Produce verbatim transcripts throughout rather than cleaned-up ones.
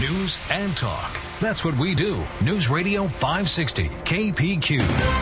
News and talk. That's what we do. News Radio five sixty K P Q.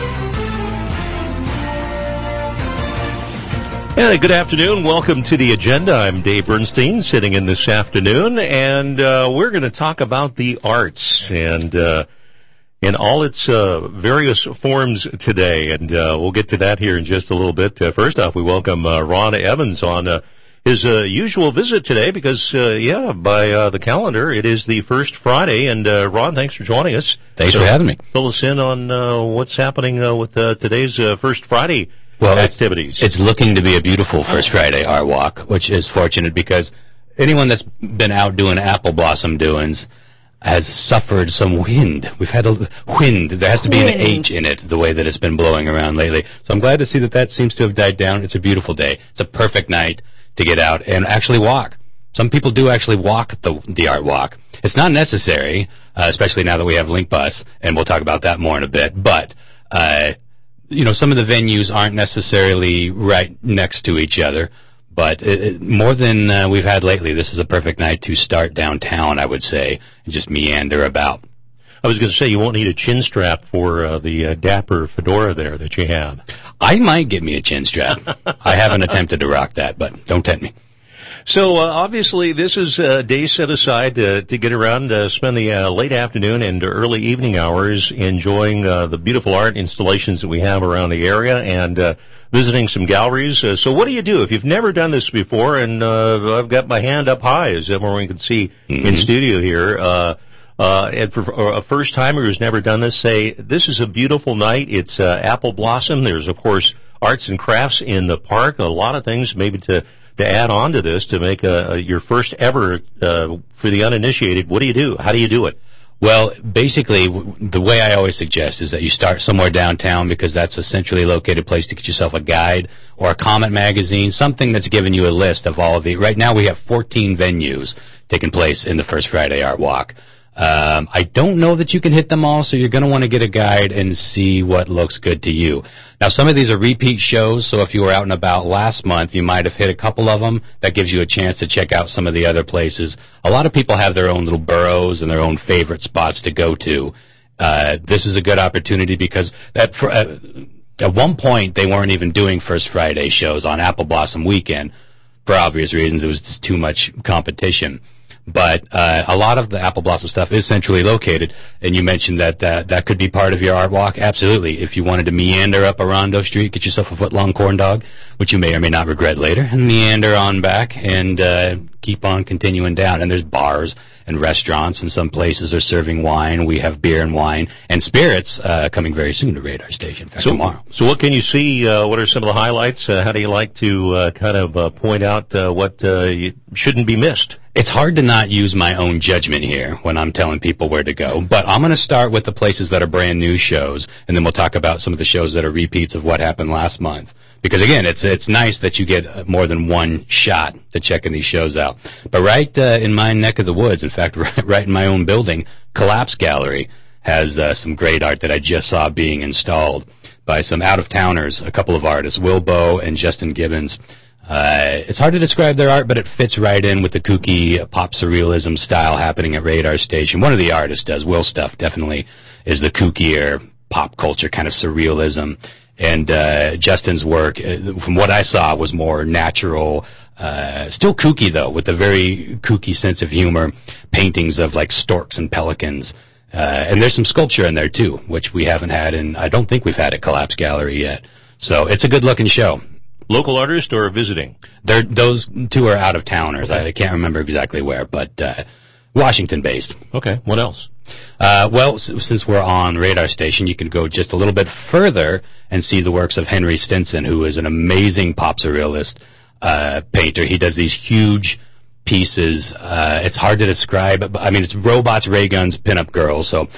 Yeah, good afternoon. Welcome to the agenda. I'm Dave Bernstein, sitting in this afternoon, and uh, we're going to talk about the arts and uh, in all its uh, various forms today, and uh, we'll get to that here in just a little bit. Uh, first off, we welcome uh, Ron Evans on uh, his uh, usual visit today because, uh, yeah, by uh, the calendar, it is the first Friday, and uh, Ron, thanks for joining us. Thanks so for having me. Fill us in on uh, what's happening uh, with uh, today's uh, First Friday well, activities. It's, it's looking to be a beautiful First Friday Art Walk, which is fortunate because anyone that's been out doing apple blossom doings has suffered some wind. We've had a wind. There has to be an H in it, the way that it's been blowing around lately. So I'm glad to see that that seems to have died down. It's a beautiful day. It's a perfect night to get out and actually walk. Some people do actually walk the the art walk. It's not necessary, uh, especially now that we have Link Bus, and we'll talk about that more in a bit. But, uh, you know, some of the venues aren't necessarily right next to each other. But it, it, more than uh, we've had lately, this is a perfect night to start downtown, I would say, and just meander about. I was going to say, you won't need a chin strap for uh, the uh, dapper fedora there that you have. I might get me a chin strap. I haven't attempted to rock that, but don't tempt me. So, uh, obviously, this is a day set aside to, to get around, uh, spend the uh, late afternoon and early evening hours enjoying uh, the beautiful art installations that we have around the area and uh, visiting some galleries. Uh, so what do you do if you've never done this before? And uh, I've got my hand up high, as everyone can see mm-hmm. in studio here. Uh, uh, and for, for a first-timer who's never done this, say, this is a beautiful night. It's uh, apple blossom. There's, of course, arts and crafts in the park, a lot of things maybe to to add on to this, to make a, a, your first ever, uh, for the uninitiated. What do you do? How do you do it? Well, basically, the way I always suggest is that you start somewhere downtown because that's a centrally located place to get yourself a guide or a Comet magazine, something that's giving you a list of all of the, right now we have fourteen venues taking place in the First Friday Art Walk. Um, I don't know that you can hit them all, so you're going to want to get a guide and see what looks good to you. Now, some of these are repeat shows, so if you were out and about last month, you might have hit a couple of them. That gives you a chance to check out some of the other places. A lot of people have their own little boroughs and their own favorite spots to go to. Uh, this is a good opportunity because that for, uh, at one point, they weren't even doing First Friday shows on Apple Blossom weekend. For obvious reasons, it was just too much competition. But uh, a lot of the Apple Blossom stuff is centrally located, and you mentioned that uh, that could be part of your art walk. Absolutely. If you wanted to meander up Orondo Street, get yourself a foot-long corn dog, which you may or may not regret later, and meander on back and uh, keep on continuing down. And there's bars and restaurants, and some places are serving wine. We have beer and wine and spirits uh, coming very soon to Radar Station, in fact, so, tomorrow. So what can you see? Uh, what are some of the highlights? Uh, how do you like to uh, kind of uh, point out uh, what uh, you shouldn't be missed? It's hard to not use my own judgment here when I'm telling people where to go, but I'm going to start with the places that are brand new shows, and then we'll talk about some of the shows that are repeats of what happened last month. Because again, it's it's nice that you get more than one shot to checking these shows out. But right uh, in my neck of the woods, in fact, right, right in my own building, Collapse Gallery has uh, some great art that I just saw being installed by some out-of-towners, a couple of artists, Will Bow and Justin Gibbons. Uh, it's hard to describe their art, but it fits right in with the kooky uh, pop surrealism style happening at Radar Station. One of the artists does. Will Stuff definitely is the kookier pop culture kind of surrealism. And uh, Justin's work, uh, from what I saw, was more natural, uh, still kooky, though, with a very kooky sense of humor, paintings of, like, storks and pelicans. Uh, and there's some sculpture in there, too, which we haven't had, and I don't think we've had at Collapse Gallery yet. So it's a good-looking show. Local artist or visiting? They're, those two are out-of-towners. Okay. I, I can't remember exactly where, but uh, Washington-based. Okay. What else? Uh, well, s- since we're on Radar Station, you can go just a little bit further and see the works of Henry Stinson, who is an amazing pop surrealist uh, painter. He does these huge pieces. Uh, it's hard to describe. But, I mean, it's robots, ray guns, pinup girls. So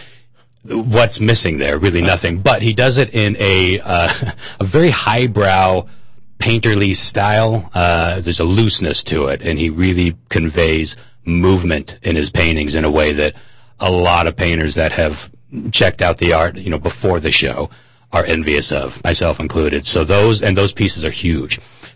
what's missing there? Really nothing. But he does it in a uh, a very highbrow, painterly style. Uh, there's a looseness to it, and he really conveys movement in his paintings in a way that a lot of painters that have checked out the art, you know, before the show are envious of, myself included. So those, and those pieces are huge.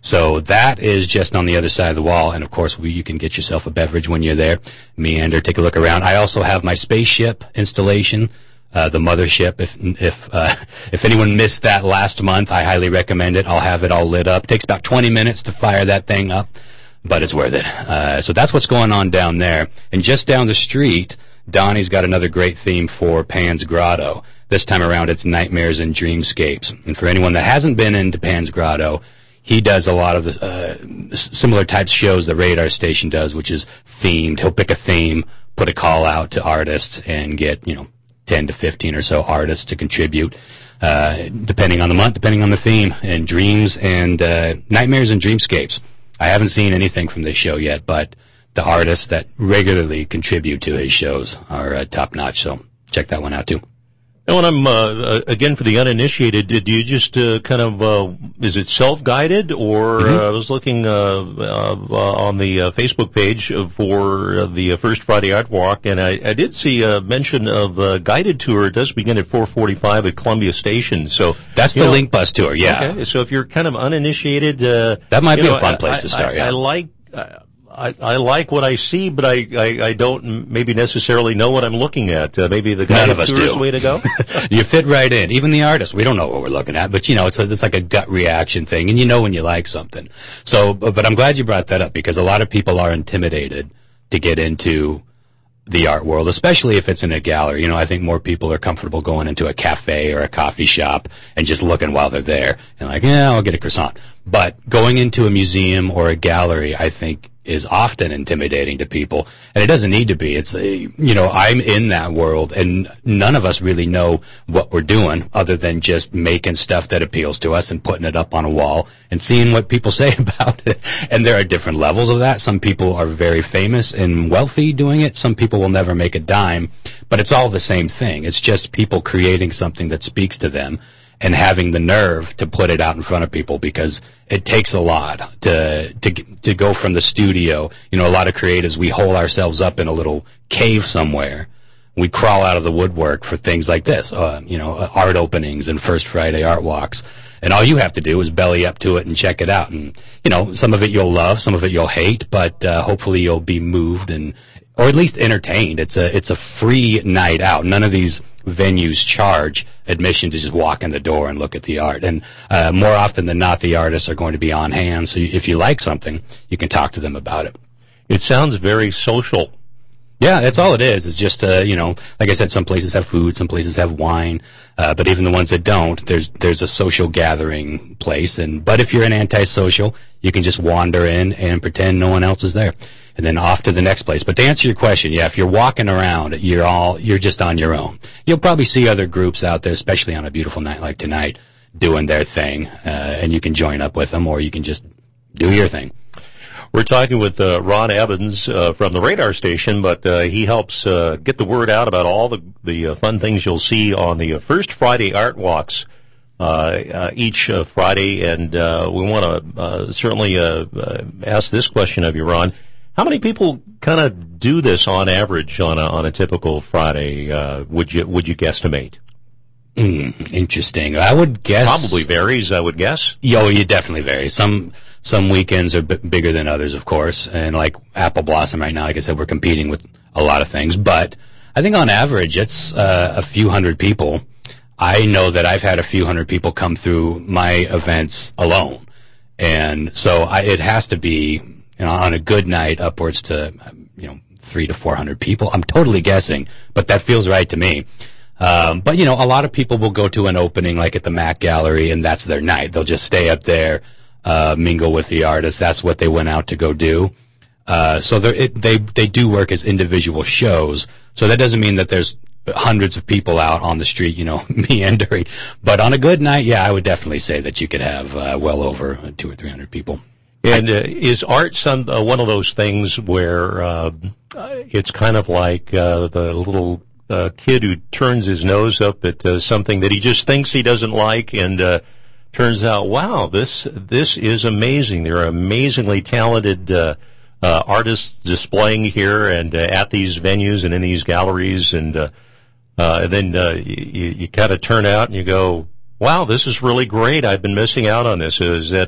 So that is just on the other side of the wall. And of course, we, you can get yourself a beverage when you're there. Meander, take a look around. I also have my spaceship installation, uh, the mothership. If, if, uh, if anyone missed that last month, I highly recommend it. I'll have it all lit up. It takes about twenty minutes to fire that thing up, but it's worth it. Uh, so that's what's going on down there. And just down the street, Donnie's got another great theme for Pan's Grotto. This time around, it's Nightmares and Dreamscapes. And for anyone that hasn't been into Pan's Grotto, he does a lot of the uh, similar types of shows the Radar Station does, which is themed. He'll pick a theme, put a call out to artists, and get, you know, ten to fifteen or so artists to contribute, uh, depending on the month, depending on the theme. And Dreams and uh, Nightmares and Dreamscapes. I haven't seen anything from this show yet, but the artists that regularly contribute to his shows are uh, top-notch, so check that one out, too. And when I'm, uh, again, for the uninitiated, do you just uh, kind of, uh, is it self-guided, or Mm-hmm. uh, I was looking uh, uh, on the uh, Facebook page for uh, the uh, First Friday Art Walk, and I, I did see a mention of a guided tour. It does begin at four forty-five at Columbia Station. So That's the know, Link Bus tour, yeah. Okay, so if you're kind of uninitiated, uh, That might you be know, a fun I, place I, to start, I, yeah. I like... Uh, I, I like what I see, but I, I, I don't maybe necessarily know what I'm looking at. Uh, maybe the guided None of us tour is do. the way to go. You fit right in. Even the artists, we don't know what we're looking at, but you know, it's a, it's like a gut reaction thing, and you know when you like something. So, but, but I'm glad you brought that up, because a lot of people are intimidated to get into the art world, especially if it's in a gallery. You know, I think more people are comfortable going into a cafe or a coffee shop and just looking while they're there and like, yeah, I'll get a croissant. But going into a museum or a gallery, I think, is often intimidating to people, and it doesn't need to be. It's a, you know, I'm in that world, and none of us really know what we're doing other than just making stuff that appeals to us and putting it up on a wall and seeing what people say about it. And there are different levels of that. Some people are very famous and wealthy doing it. Some people will never make a dime, but it's all the same thing. It's just people creating something that speaks to them and having the nerve to put it out in front of people, because it takes a lot to to to go from the studio. You know, a lot of creatives, we hole ourselves up in a little cave somewhere. We crawl out of the woodwork for things like this, uh, you know, art openings and First Friday art walks. And all you have to do is belly up to it and check it out. And, you know, some of it you'll love, some of it you'll hate, but uh, hopefully you'll be moved and, or at least entertained. It's a it's a free night out. None of these venues charge admission to just walk in the door and look at the art. And uh, more often than not, the artists are going to be on hand. So if you like something, you can talk to them about it. It sounds very social. Yeah, that's all it is. It's just, uh, you know, like I said, some places have food, some places have wine, uh, but even the ones that don't, there's there's a social gathering place. And but if you're an antisocial, you can just wander in and pretend no one else is there, and then off to the next place. But to answer your question, yeah, if you're walking around, you're all you're just on your own. You'll probably see other groups out there, especially on a beautiful night like tonight, doing their thing, uh, and you can join up with them, or you can just do your thing. We're talking with uh, Ron Evans uh, from the Radar Station, but uh, he helps uh, get the word out about all the the uh, fun things you'll see on the uh, First Friday Art Walks uh, uh, each uh, Friday. And uh, we want to uh, certainly uh, uh, ask this question of you, Ron. How many people kind of do this on average on a, on a typical Friday? Uh, would you would you guesstimate? Mm, interesting. I would guess Probably varies, I would guess. Yo, it definitely varies. Some some weekends are b- bigger than others, of course. And like Apple Blossom right now, like I said, we're competing with a lot of things. But I think on average, it's uh, a few hundred people. I know that I've had a few hundred people come through my events alone. And so I, it has to be, you know, on a good night, upwards to, you know, three to four hundred people. I'm totally guessing, but that feels right to me. Um, but, you know, a lot of people will go to an opening like at the Mac Gallery, and that's their night. They'll just stay up there, uh, mingle with the artists. That's what they went out to go do. Uh, so it, they they do work as individual shows. So that doesn't mean that there's hundreds of people out on the street, you know, meandering. But on a good night, yeah, I would definitely say that you could have uh, well over two or three hundred people. And uh, is art some uh, one of those things where uh, it's kind of like uh, the little uh, kid who turns his nose up at uh, something that he just thinks he doesn't like, and uh, turns out, wow, this this is amazing. There are amazingly talented uh, uh, artists displaying here and uh, at these venues and in these galleries, and, uh, uh, and then uh, you, you kind of turn out and you go, wow, this is really great. I've been missing out on this. Is that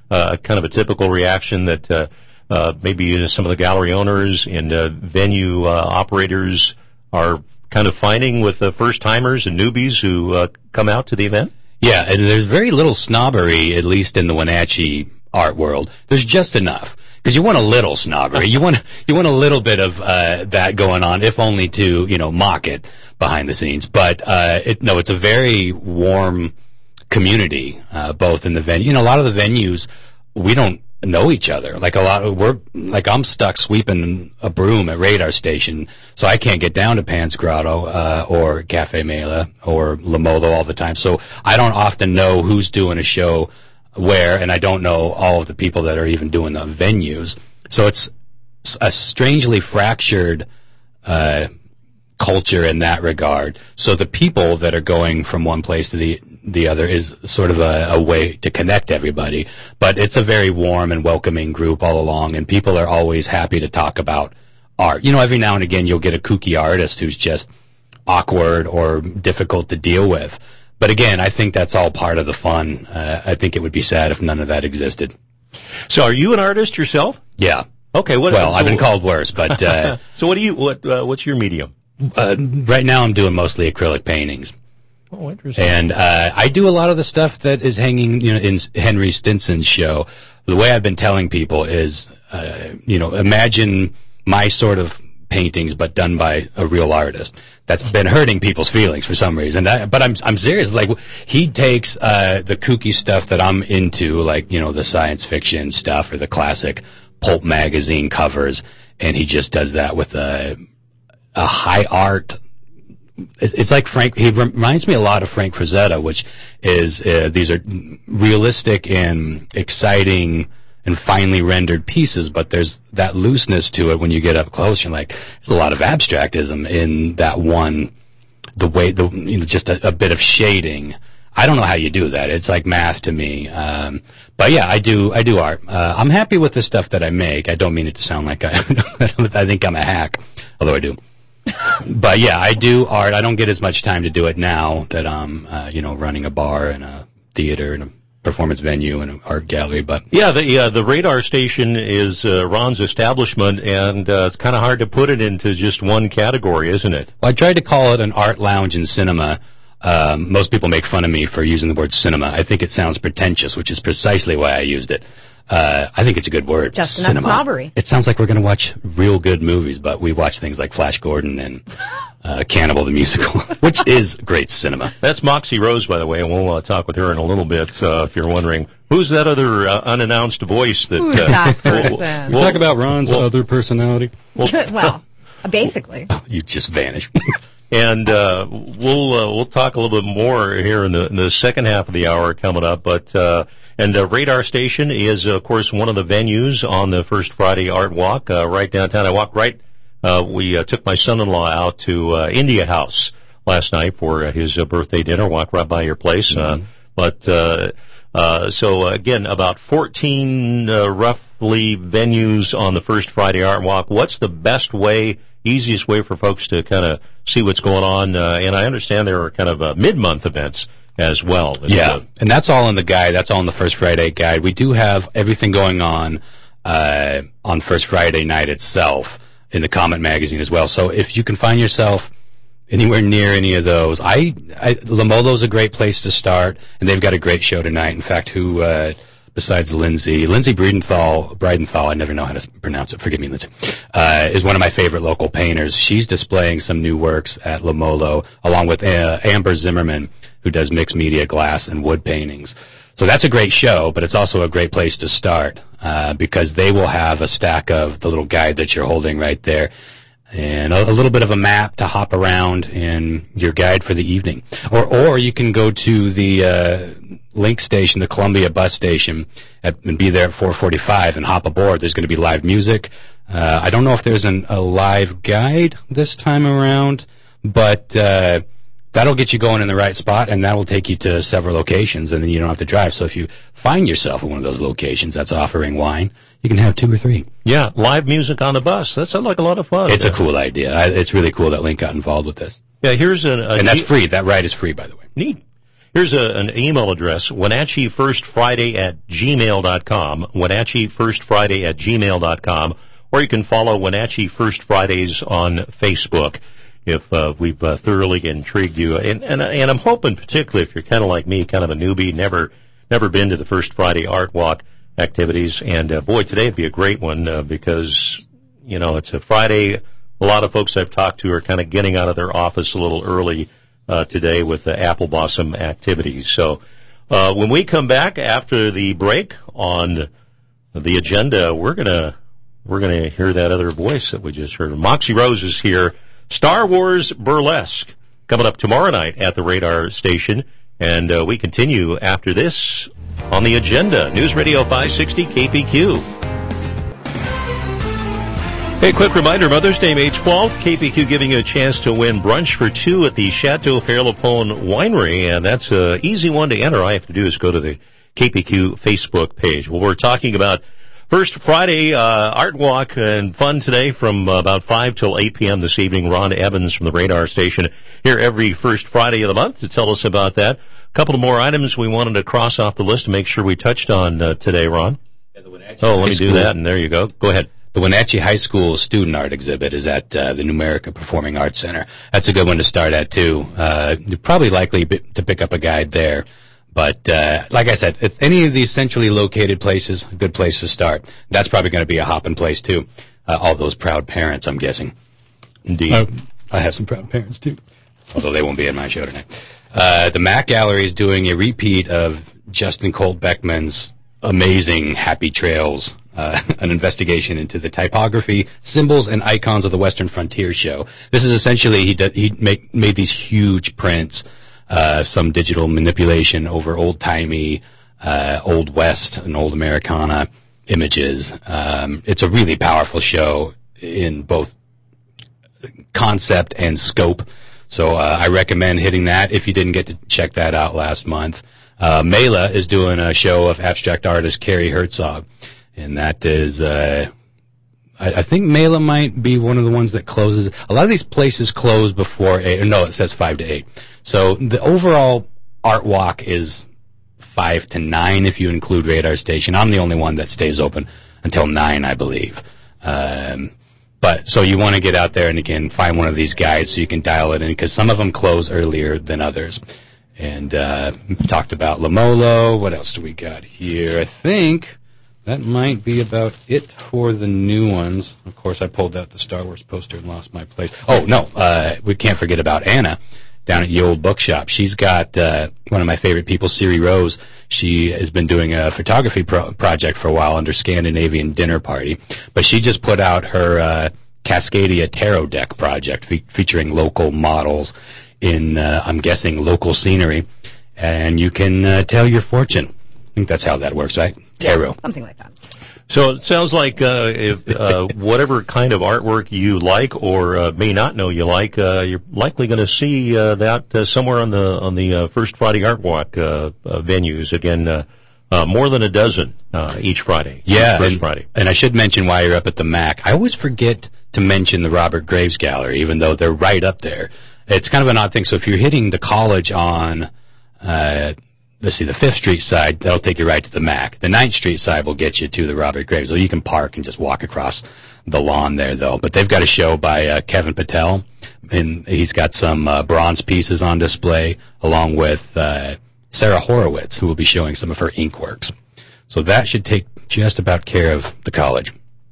uh, kind of a typical reaction that uh, uh, maybe some of the gallery owners and uh, venue uh, operators are kind of finding with the first-timers and newbies who uh, come out to the event? Yeah, and there's very little snobbery, at least in the Wenatchee art world. There's just enough. Because you want a little snobbery. You want, you want a little bit of uh, that going on, if only to, you know, mock it behind the scenes. But, uh, it, no, it's a very warm community, uh, both in the venue. You know, a lot of the venues, we don't know each other. Like a lot of, we're, like I'm stuck sweeping a broom at Radar Station, so I can't get down to Pan's Grotto, uh, or Cafe Mela or Lamolo all the time. So I don't often know who's doing a show where, and I don't know all of the people that are even doing the venues. So it's a strangely fractured, uh, culture in that regard. So the people that are going from one place to the the other is sort of a, a way to connect everybody. But it's a very warm and welcoming group all along, and people are always happy to talk about art. You know, every now and again you'll get a kooky artist who's just awkward or difficult to deal with. But again, I think that's all part of the fun. Uh, I think it would be sad if none of that existed. So are you an artist yourself? Yeah. Okay. What, well, so, I've been called worse, but, uh, so what do you, what, uh, what's your medium? Uh, right now I'm doing mostly acrylic paintings. Oh, interesting. And, uh, I do a lot of the stuff that is hanging, you know, in Henry Stinson's show. The way I've been telling people is, uh, you know, imagine my sort of paintings, but done by a real artist. That's been hurting people's feelings for some reason. I, but I'm I'm serious. Like, he takes uh the kooky stuff that I'm into, like, you know, the science fiction stuff or the classic pulp magazine covers, and he just does that with a a high art. It's like Frank. He reminds me a lot of Frank Frazetta, which is uh, these are realistic and exciting and finely rendered pieces, but there's that looseness to it when you get up close. You're like, there's a lot of abstractism in that one, the way, the, you know, just a, a bit of shading. I don't know how you do that. It's like math to me. Um, but yeah, I do, I do art. Uh, I'm happy with the stuff that I make. I don't mean it to sound like I, I think I'm a hack, although I do. But yeah, I do art. I don't get as much time to do it now that I'm, uh, you know, running a bar and a theater and a performance venue and an art gallery. But yeah, the uh, the Radar Station is uh, Ron's establishment, and uh, it's kind of hard to put it into just one category, isn't it? Well, I tried to call it an art lounge and cinema. Um, most people make fun of me for using the word cinema. I think it sounds pretentious, which is precisely why I used it. Uh, I think it's a good word. Just cinema. enough snobbery. It sounds like we're going to watch real good movies, but we watch things like Flash Gordon and uh, Cannibal the Musical, which is great cinema. That's Moxie Rose, by the way, and we'll uh, talk with her in a little bit. Uh, if you're wondering, who's that other uh, unannounced voice that? Who's uh, that we'll, person? We'll talk about Ron's well, other personality. Well, well basically. You just vanish. And uh, we'll uh, we'll talk a little bit more here in the in the second half of the hour coming up. But uh, and uh, Radar Station is of course one of the venues on the First Friday Art Walk uh, right downtown. I walked right. Uh, we uh, took my son-in-law out to uh, India House last night for uh, his uh, birthday dinner. Walked right by your place. Mm-hmm. Uh, but uh, uh, so again, about fourteen uh, roughly venues on the First Friday Art Walk. What's the best way? Easiest way for folks to kind of see what's going on, uh, and I understand there are kind of uh, mid-month events as well. Yeah, uh, and that's all in the guide. That's all in the First Friday guide. We do have everything going on uh, on First Friday night itself in the Comet magazine as well. So if you can find yourself anywhere near any of those, I, I Lamolo's a great place to start, and they've got a great show tonight. In fact, who uh, besides Lindsay, Lindsay Breidenthal, Breidenthal, I never know how to pronounce it, forgive me, Lindsay, uh, is one of my favorite local painters. She's displaying some new works at Lamolo, along with uh, Amber Zimmerman, who does mixed media glass and wood paintings. So that's a great show, but it's also a great place to start, uh, because they will have a stack of the little guide that you're holding right there, and a, a little bit of a map to hop around in your guide for the evening. Or, or you can go to the, uh, Link station, the Columbia bus station, at, and be there at four forty-five and hop aboard. There's going to be live music. Uh, I don't know if there's an, a live guide this time around, but, uh, that'll get you going in the right spot, and that'll take you to several locations, and then you don't have to drive. So if you find yourself at one of those locations that's offering wine, you can have two or three. Yeah, live music on the bus. That sounds like a lot of fun. It's a cool idea. I, it's really cool that Link got involved with this. Yeah, here's a, a and that's neat, free. That ride is free, by the way. Neat. Here's a, an email address, Wenatchee First Friday at gmail dot com, Wenatchee First Friday at gmail dot com, or you can follow Wenatchee First Fridays on Facebook if uh, we've uh, thoroughly intrigued you. And, and, and I'm hoping, particularly if you're kind of like me, kind of a newbie, never never been to the First Friday Art Walk activities, and uh, boy, today would be a great one uh, because, you know, it's a Friday. A lot of folks I've talked to are kind of getting out of their office a little early Uh, today with the Apple Blossom activities. So uh, when we come back after the break on the agenda, we're gonna we're gonna hear that other voice that we just heard. Moxie Rose is here. Star Wars Burlesque coming up tomorrow night at the Radar Station, and uh, we continue after this on the agenda. News Radio five sixty K P Q. Hey, quick reminder, Mother's Day, May twelfth, K P Q giving you a chance to win brunch for two at the Chateau Fairlapone Winery, and that's an easy one to enter. All you have to do is go to the K P Q Facebook page. Well, we're talking about First Friday uh, Art Walk and fun today from uh, about five till eight p.m. this evening. Ron Evans from the Radar Station here every first Friday of the month to tell us about that. A couple of more items we wanted to cross off the list to make sure we touched on uh, today, Ron. Yeah, the Wenatchee oh, let me High do School. that, and there you go. Go ahead. The Wenatchee High School student art exhibit is at uh, the Numerica Performing Arts Center. That's a good one to start at, too. Uh, you're probably likely b- to pick up a guide there. But uh, like I said, if any of these centrally located places, a good place to start. That's probably going to be a hopping place, too. Uh, all those proud parents, I'm guessing. Indeed. Uh, I have some proud parents, too. Although they won't be at my show tonight. Uh, the Mac Gallery is doing a repeat of Justin Colt Beckman's amazing Happy Trails, uh, an investigation into the typography, symbols, and icons of the Western Frontier show. This is essentially, he did, he make, made these huge prints, uh, some digital manipulation over old-timey, uh, Old West and Old Americana images. Um, it's a really powerful show in both concept and scope. So uh, I recommend hitting that if you didn't get to check that out last month. Uh, Mela is doing a show of abstract artist Carrie Herzog, and that is, uh, I, I think Mela might be one of the ones that closes. A lot of these places close before eight. No, it says five to eight. So the overall art walk is five to nine if you include Radar Station. I'm the only one that stays open until nine, I believe. Um, but so you want to get out there and again find one of these guides so you can dial it in because some of them close earlier than others. And uh, talked about Lamolo. What else do we got here? I think that might be about it for the new ones. Of course, I pulled out the Star Wars poster and lost my place. Oh, no, uh, we can't forget about Anna down at Ye Old Bookshop. She's got uh, one of my favorite people, Siri Rose. She has been doing a photography pro- project for a while under Scandinavian Dinner Party. But she just put out her uh, Cascadia Tarot Deck project fe- featuring local models in, uh, I'm guessing, local scenery, and you can uh, tell your fortune. I think that's how that works, right? Tarot. Yeah, something like that. So it sounds like uh, if uh, whatever kind of artwork you like or uh, may not know you like, uh, you're likely going to see uh, that uh, somewhere on the on the uh, First Friday Art Walk uh, uh, venues. Again, uh, uh, more than a dozen uh, each Friday. Yeah, First and, Friday. And I should mention while you're up at the Mac, I always forget to mention the Robert Graves Gallery, even though they're right up there. It's kind of an odd thing. So if you're hitting the college on, uh, let's see, the Fifth Street side, that'll take you right to the Mac. The Ninth Street side will get you to the Robert Graves. So you can park and just walk across the lawn there, though. But they've got a show by uh, Kevin Patel, and he's got some uh, bronze pieces on display, along with uh, Sarah Horowitz, who will be showing some of her ink works. So that should take just about care of the college.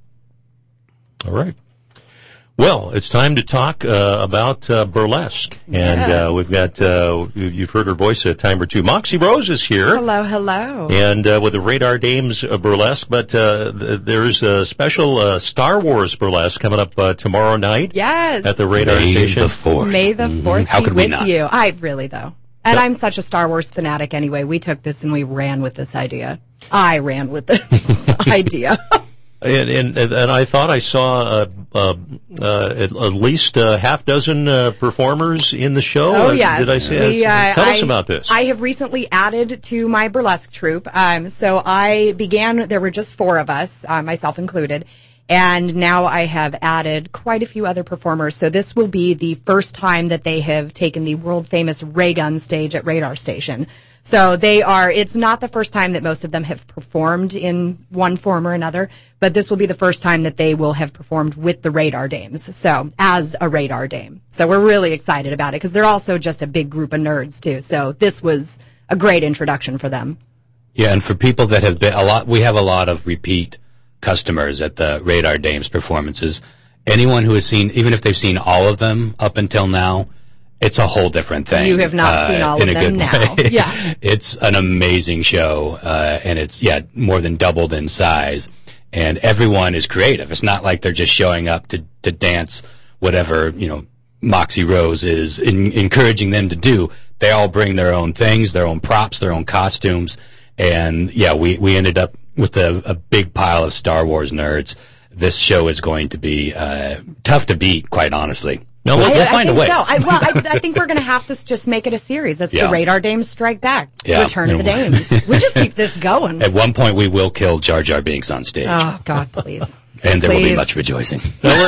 All right. Well, it's time to talk uh, about uh, burlesque, and Yes. uh, we've got uh, you- you've heard her voice a time or two. Moxie Rose is here, Hello, hello. and uh, with the Radar Dames uh, burlesque, but uh, th- there's a special uh, Star Wars burlesque coming up uh, tomorrow night Yes. at the Radar May Station. the fourth. May the fourth How be could we with not? you. I really, though. And I'm such a Star Wars fanatic anyway. We took this and we ran with this idea. I ran with this idea. And, and and I thought I saw uh, uh, uh, at, at least a half dozen uh, performers in the show. Oh, Uh, yes. Did I say? We, uh, Tell us I- about this. I have recently added to my burlesque troupe. Um, so I began, there were just four of us, uh, myself included. And now I have added quite a few other performers. So this will be the first time that they have taken the world famous ray gun stage at Radar Station. So they are, it's not the first time that most of them have performed in one form or another, but this will be the first time that they will have performed with the Radar Dames. So as a Radar Dame. So we're really excited about it because they're also just a big group of nerds too. So this was a great introduction for them. Yeah. And for people that have been a lot, we have a lot of repeat customers at the Radar Dames performances. Anyone who has seen, even if they've seen all of them up until now, it's a whole different thing. You have not uh, seen all of them now. Way. Yeah. It's an amazing show, uh, and it's, yeah, more than doubled in size. And everyone is creative. It's not like they're just showing up to, to dance whatever, you know, Moxie Rose is in, encouraging them to do. They all bring their own things, their own props, their own costumes. And yeah, we, we ended up with a, a big pile of Star Wars nerds. This show is going to be, uh, tough to beat, quite honestly. No, we'll, I, we'll find I think a way. So. I, well, I, I think we're going to have to just make it a series. That's yeah. the Radar Dames Strike Back. Yeah. Return of the Dames. We just keep this going. At one point, we will kill Jar Jar Binks on stage. Oh, God, please. And there please. will be much rejoicing.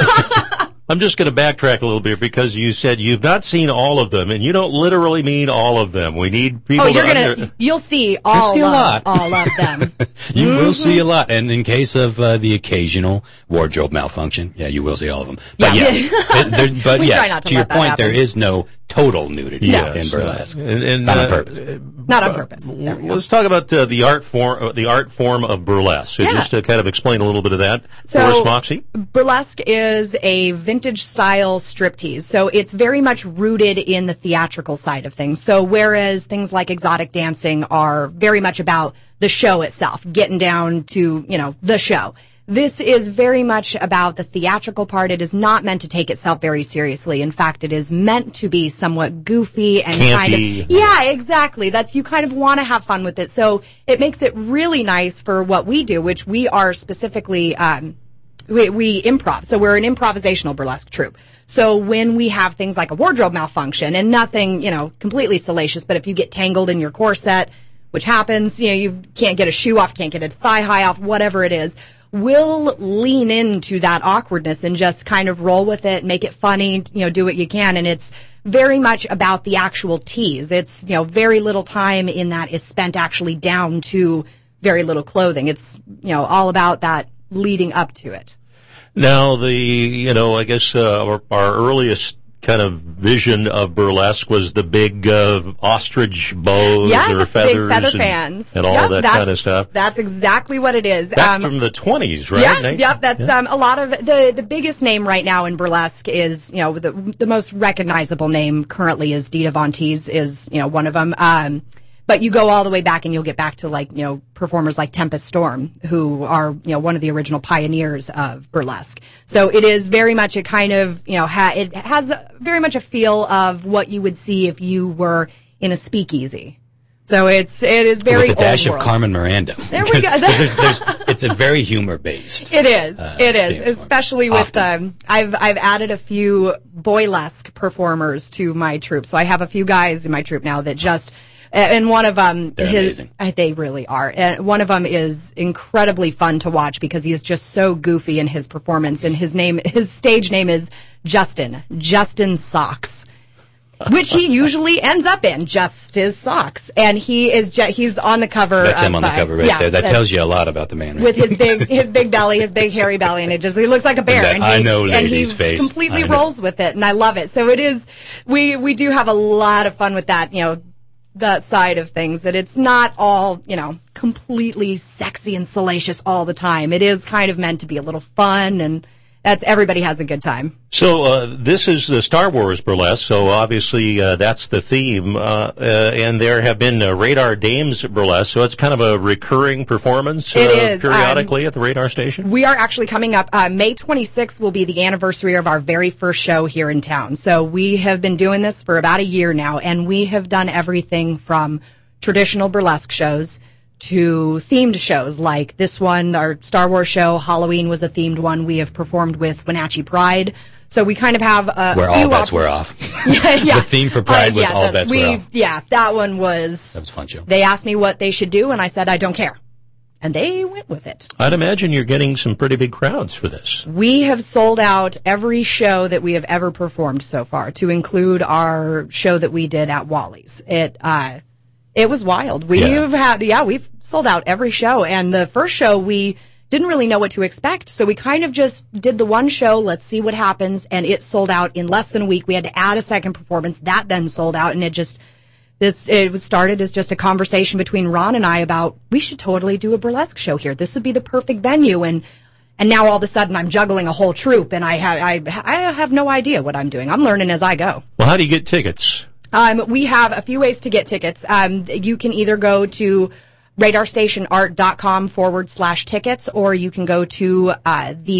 I'm just going to backtrack a little bit because you said you've not seen all of them, and you don't literally mean all of them. We need people. Oh, you're to gonna. under- You'll see all see a of lot. all of them. You mm-hmm. will see a lot, and in case of uh, the occasional wardrobe malfunction, yeah, you will see all of them. But yeah, yeah, there, but we yes, try not to, to your let that point, happen. there is no total nudity No. in burlesque, and, and, not uh, on purpose. Not on purpose. There we go. Let's talk about uh, the art form, uh, the art form of burlesque. So Yeah. just to kind of explain a little bit of that So, for us, Moxie. Burlesque is a vintage style striptease. So it's very much rooted in the theatrical side of things. So whereas things like exotic dancing are very much about the show itself, getting down to, you know, the show. This is very much about the theatrical part. It is not meant to take itself very seriously. In fact, it is meant to be somewhat goofy and Campy. kind of, yeah, exactly. That's, you kind of want to have fun with it. So it makes it really nice for what we do, which we are specifically, um, we, we improv. So we're an improvisational burlesque troupe. So when we have things like a wardrobe malfunction and nothing, you know, completely salacious, but if you get tangled in your corset, which happens, you know, you can't get a shoe off, can't get a thigh high off, whatever it is, we'll lean into that awkwardness and just kind of roll with it, make it funny, you know, do what you can. And it's very much about the actual tease. It's, you know, very little time in that is spent actually down to very little clothing. It's, you know, all about that leading up to it. Now, the, you know, I guess uh, our, our earliest kind of vision of burlesque was the big uh, ostrich bows yeah, or the feathers big feather and, fans. and all yep, of that kind of stuff. That's exactly what it is. Back um, from the twenties, right? Yeah, Nate? yep. That's yeah. um, a lot of the the biggest name right now in burlesque is, you know, the the most recognizable name currently is Dita Von Teese is, you know, one of them. Um, But you go all the way back and you'll get back to, like, you know, performers like Tempest Storm, who are, you know, one of the original pioneers of burlesque. So it is very much a kind of, you know, ha- it has a, very much a feel of what you would see if you were in a speakeasy. So it's, it is very with a dash old of world. Carmen Miranda. There we go. there's, there's, it's a very humor based. It is. Uh, it is, especially with Often. um. I've I've added a few boylesque performers to my troupe, so I have a few guys in my troupe now that just. And one of them, They're his, amazing. uh, they really are. And one of them is incredibly fun to watch because he is just so goofy in his performance. And his name, his stage name is Justin, Justin Socks, which he usually ends up in, just his socks. And he is, ju- he's on the cover. That's of, him on the uh, cover right yeah, there. That that's- tells you a lot about the man. Right? with his big, his big belly, his big hairy belly, and it just, he looks like a bear. That and I he's- know and lady's he face. completely I know. rolls with it, and I love it. So it is, we, we do have a lot of fun with that, you know, that side of things, that it's not all, you know, completely sexy and salacious all the time. It is kind of meant to be a little fun, and that's, everybody has a good time. So uh, this is the Star Wars burlesque, so obviously uh, that's the theme, uh, uh, and there have been uh, Radar Dames burlesque, so it's kind of a recurring performance uh, It is, periodically um, at the radar station? We are actually coming up, uh, May twenty-sixth will be the anniversary of our very first show here in town. So we have been doing this for about a year now, and we have done everything from traditional burlesque shows to themed shows like this one, our Star Wars show. Halloween was a themed one. We have performed with Wenatchee Pride. So we kind of have a Where few all bets op- were off. yeah, yeah. The theme for Pride Uh, was yeah, all that's- bets we, were off. Yeah, that one was. That was a fun show. They asked me what they should do, and I said I don't care. and they went with it. I'd imagine you're getting some pretty big crowds for this. We have sold out every show that we have ever performed so far, to include our show that we did at Wally's. It, uh, it was wild. We've Yeah. had, yeah, we've sold out every show. And the first show, we didn't really know what to expect. So we kind of just did the one show. Let's see what happens. And it sold out in less than a week. We had to add a second performance. That then sold out. And it just, this, it was started as just a conversation between Ron and I about, we should totally do a burlesque show here. This would be the perfect venue. And, and now all of a sudden I'm juggling a whole troupe and I have, I, I have no idea what I'm doing. I'm learning as I go. Well, how do you get tickets? Um, we have a few ways to get tickets. Um, you can either go to radarstationart.com forward slash tickets, or you can go to uh, the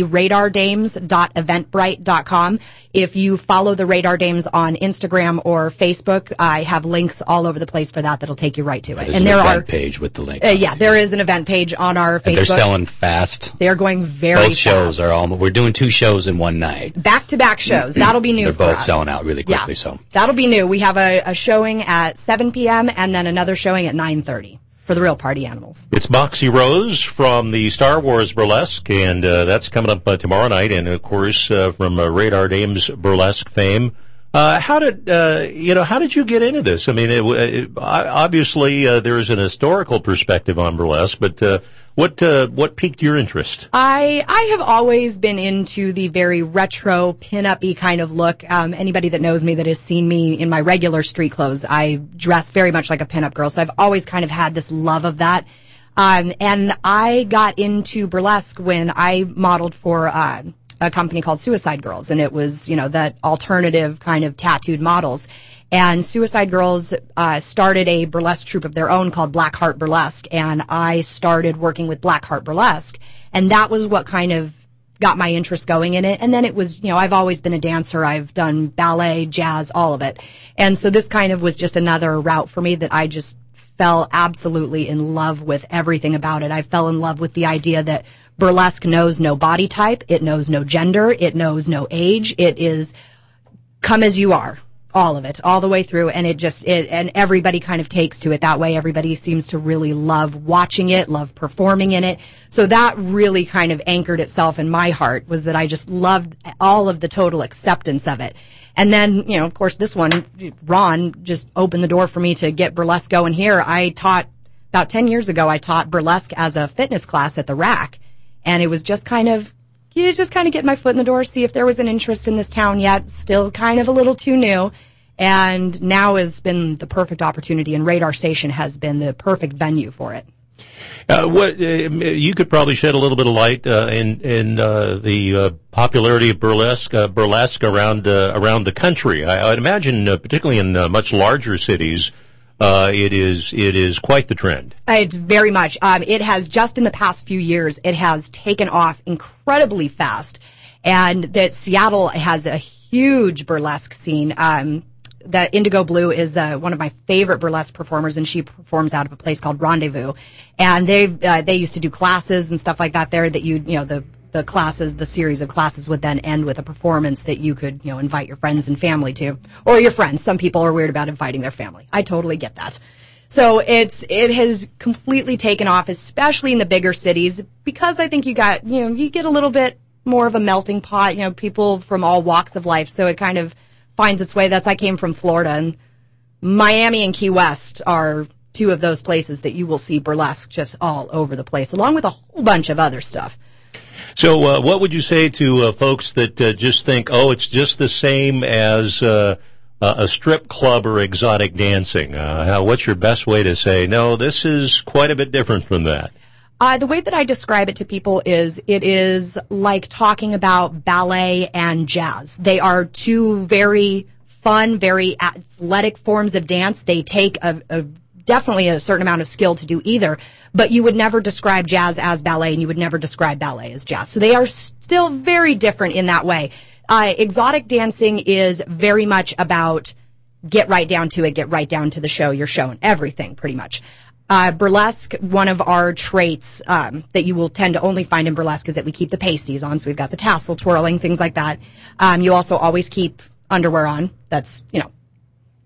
radardames.eventbrite dot com. If you follow the Radar Dames on Instagram or Facebook, I have links all over the place for that that'll take you right to it. There's and an there event are page with the link. Uh, yeah, there is an event page on our Facebook. And they're selling fast. They're going very Both shows fast. are all. We're doing two shows in one night. Back-to-back shows. That'll be new They're for both us. selling out really quickly. Yeah, So that'll be new. We have a, a showing at seven p.m. and then another showing at nine thirty for the real party animals. It's Moxie Rose from the Star Wars Burlesque, and uh, that's coming up uh, tomorrow night. And of course, uh, from uh, Radar Dames Burlesque fame. Uh, how did uh, you know? How did you get into this? I mean, it, it, obviously uh, there is an historical perspective on burlesque, but uh, what uh, what piqued your interest? I I have always been into the very retro pin-up-y kind of look. Um, anybody that knows me that has seen me in my regular street clothes, I dress very much like a pin-up girl. So I've always kind of had this love of that. Um, and I got into burlesque when I modeled for uh, a company called Suicide Girls, and it was, you know, that alternative kind of tattooed models. And Suicide Girls uh started a burlesque troupe of their own called Blackheart Burlesque, and I started working with Blackheart Burlesque, and that was what kind of got my interest going in it. And then it was, you know, I've always been a dancer. I've done ballet, jazz, all of it. And so this kind of was just another route for me that I just fell absolutely in love with everything about it. I fell in love with the idea that burlesque knows no body type. It knows no gender. It knows no age. It is come as you are. All of it, all the way through, and it just, it, and everybody kind of takes to it that way. Everybody seems to really love watching it, love performing in it. So that really kind of anchored itself in my heart, was that I just loved all of the total acceptance of it. And then, you know, of course, this one, Ron just opened the door for me to get burlesque going here. I taught, about ten years ago, I taught burlesque as a fitness class at the Rack, and it was just kind of, you just kind of get my foot in the door, see if there was an interest in this town yet. Still kind of a little too new. And now has been the perfect opportunity, and Radar Station has been the perfect venue for it. Uh, what uh, you could probably shed a little bit of light uh, in in uh, the uh, popularity of burlesque uh, burlesque around uh, around the country. I, I'd imagine, uh, particularly in uh, much larger cities, uh, it is it is quite the trend. It's very much. Um, it has just in the past few years, it has taken off incredibly fast, and that Seattle has a huge burlesque scene. Um, that Indigo Blue is uh, one of my favorite burlesque performers, and she performs out of a place called Rendezvous. And they uh, they used to do classes and stuff like that there. That you you know the the classes, the series of classes would then end with a performance that you could you know invite your friends and family to, or your friends. Some people are weird about inviting their family. I totally get that. So it's it has completely taken off, especially in the bigger cities, because I think you got you know you get a little bit more of a melting pot. You know, people from all walks of life. So it kind of finds its way. That's I came from Florida, and Miami and Key West are two of those places that you will see burlesque just all over the place, along with a whole bunch of other stuff. So, uh, what would you say to uh, folks that uh, just think, oh, it's just the same as uh, a strip club or exotic dancing? Uh, how, what's your best way to say, no, this is quite a bit different from that? Uh, the way that I describe it to people is it is like talking about ballet and jazz. They are two very fun, very athletic forms of dance. They take a, a definitely a certain amount of skill to do either, but you would never describe jazz as ballet, and you would never describe ballet as jazz. So they are still very different in that way. Uh, exotic dancing is very much about get right down to it, get right down to the show. You're showing everything pretty much. Uh, burlesque, one of our traits, um, that you will tend to only find in burlesque is that we keep the pasties on. So we've got the tassel twirling, things like that. Um, you also always keep underwear on. That's, you know,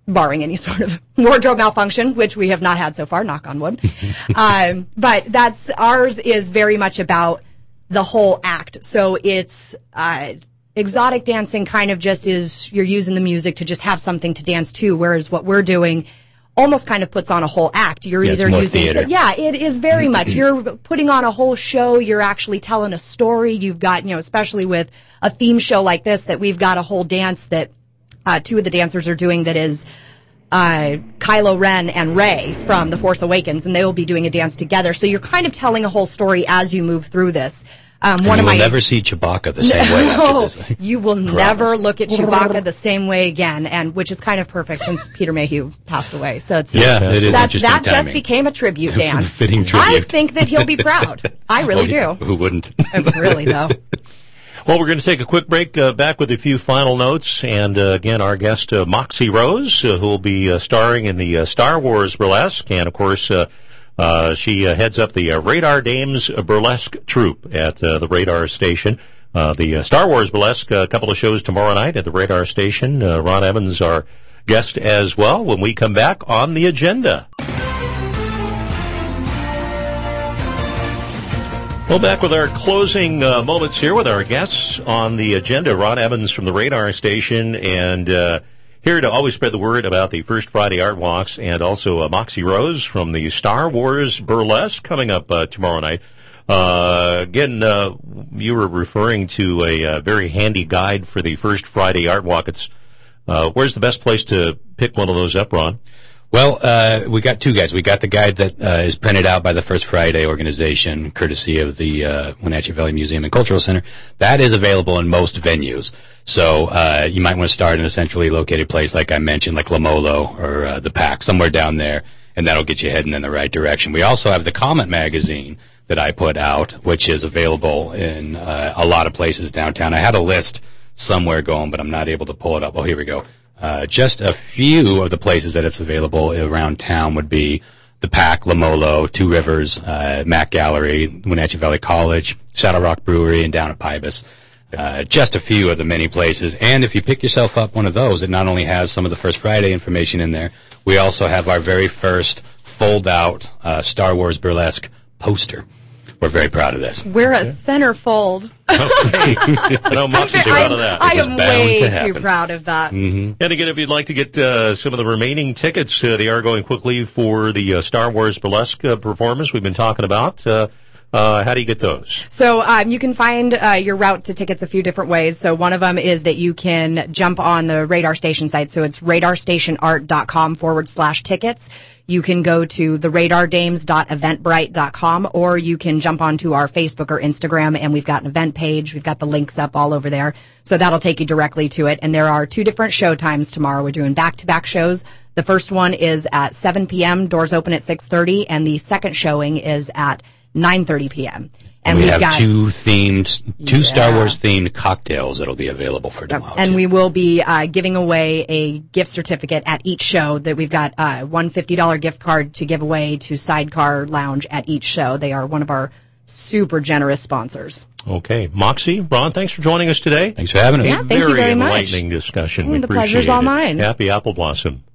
barring any sort of wardrobe malfunction, which we have not had so far, knock on wood. um, but that's, ours is very much about the whole act. So it's, uh, exotic dancing kind of just is, you're using the music to just have something to dance to, whereas what we're doing almost kind of puts on a whole act. You're yeah, either it's more using, theater. yeah, it is very much. You're putting on a whole show. You're actually telling a story. You've got, you know, especially with a theme show like this, that we've got a whole dance that, uh, two of the dancers are doing that is, uh, Kylo Ren and Rey from The Force Awakens, and they will be doing a dance together. So you're kind of telling a whole story as you move through this. Um, and one you of will my, never see Chewbacca the same way no, after this. you will never look at Chewbacca the same way again, and which is kind of perfect since Peter Mayhew passed away. So it's yeah, it is that, interesting that timing. just became a tribute dance. Fitting tribute. I think that he'll be proud. I really Oh, do. Who wouldn't? Really though. Well, we're going to take a quick break, uh, back with a few final notes. And uh, again, our guest, uh, Moxie Rose, uh, who will be uh, starring in the uh, Star Wars Burlesque. And, of course, uh, uh, she uh, heads up the uh, Radar Dames Burlesque Troupe at uh, the Radar Station. Uh, the uh, Star Wars Burlesque, a couple of shows tomorrow night at the Radar Station. Uh, Ron Evans, our guest as well, when we come back on the agenda. Well, back with our closing uh, moments here with our guests on the agenda. Ron Evans from the Radar Station, and uh, here to always spread the word about the First Friday Art Walks, and also uh, Moxie Rose from the Star Wars Burlesque coming up uh, tomorrow night. Uh, again, uh, you were referring to a, uh very handy guide for the First Friday Art Walk. It's uh, where's the best place to pick one of those up, Ron? Well, uh, we got two guides. We got the guide that uh, is printed out by the First Friday organization, courtesy of the uh, Wenatchee Valley Museum and Cultural Center. That is available in most venues. So uh, you might want to start in a centrally located place, like I mentioned, like Lamolo or uh, the Pack, somewhere down there, and that'll get you heading in the right direction. We also have the Comet magazine that I put out, which is available in uh, a lot of places downtown. I had a list somewhere going, but I'm not able to pull it up. Oh, here we go. Uh, just a few of the places that it's available around town would be the Pack, Lamolo, Two Rivers, uh, Mac Gallery, Wenatchee Valley College, Saddle Rock Brewery, and down at Pybus. Uh, just a few of the many places. And if you pick yourself up one of those, it not only has some of the First Friday information in there, we also have our very first fold-out uh, Star Wars Burlesque poster. We're very proud of this. We're a centerfold. Okay. I know Moxie's proud of that. I It was am bound way to too happen. proud of that. And again, if you'd like to get uh, some of the remaining tickets, uh, they are going quickly for the uh, Star Wars Burlesque uh, performance we've been talking about. Uh, uh, how do you get those? So um, you can find uh, your route to tickets a few different ways. So one of them is that you can jump on the Radar Station site. So it's radarstationart.com forward slash tickets. You can go to the radar dames dot eventbrite dot com, or you can jump onto our Facebook or Instagram, and we've got an event page. We've got the links up all over there. So that'll take you directly to it. And there are two different show times tomorrow. We're doing back-to-back shows. The first one is at seven p.m., doors open at six thirty, and the second showing is at nine thirty p.m. And we we've have got two themed, two Yeah. Star Wars themed cocktails that'll be available for tomorrow. And too. we will be uh, giving away a gift certificate at each show. That we've got uh, one fifty dollars gift card to give away to Sidecar Lounge at each show. They are one of our super generous sponsors. Okay. Moxie, Ron, thanks for joining us today. Thanks for having us. Yeah, thank you very very much. enlightening discussion. Mm, We the pleasure's appreciate all it. mine. Happy Apple Blossom.